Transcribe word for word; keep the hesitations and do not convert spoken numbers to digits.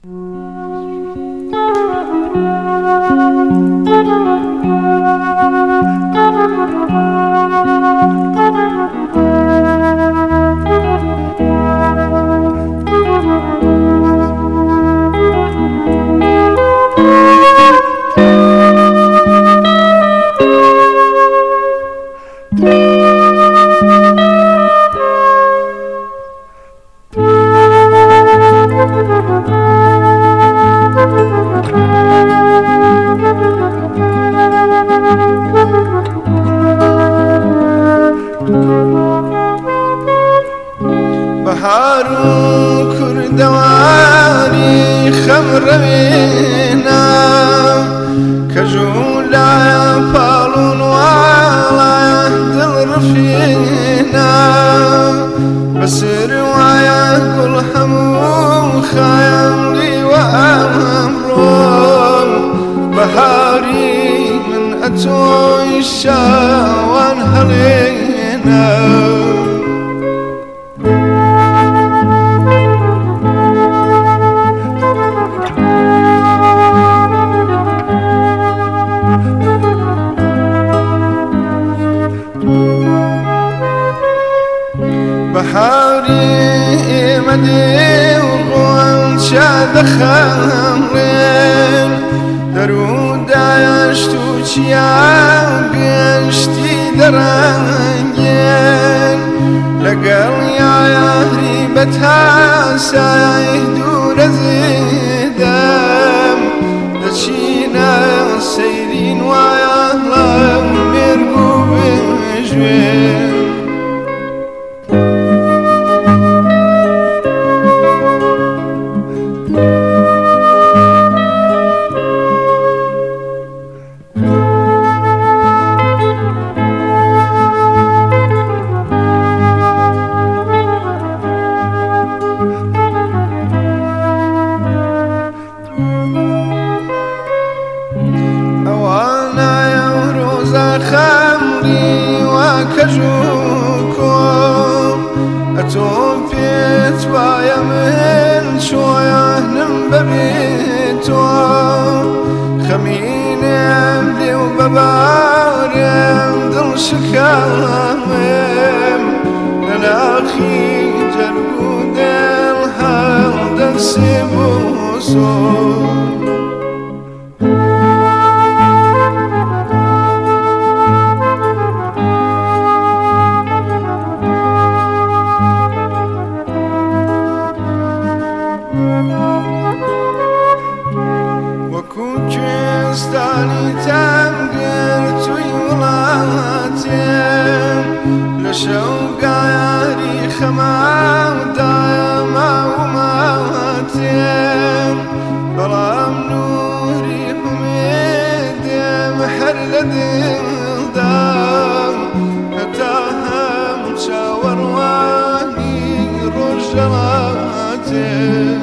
بهارو کردوانی خمروینا کجولا پالون والا دل رفینا بسر ویا کل همو خایم لی و امرو بهاری من اتوی شوان هلینا بهاری مدی وقوان شاد خمرین درو داشتو چیام گشتی درنگین لقل یا یاری بتا سای دور زیدم دچینا سیرین و یالم مرگو بجوین خمري وكجوكم أتوم بيت ويا من شوية نمببيتو خمين عمدي وببارم دل شكامم للاخي جرقو دل هل دل سيبوسو وكوكستاني تنقل تويولاتين لشوق عياري خمام دايما وماتين بلام نوري حميد محل دلدام هتاهم شاور واني رجلاتين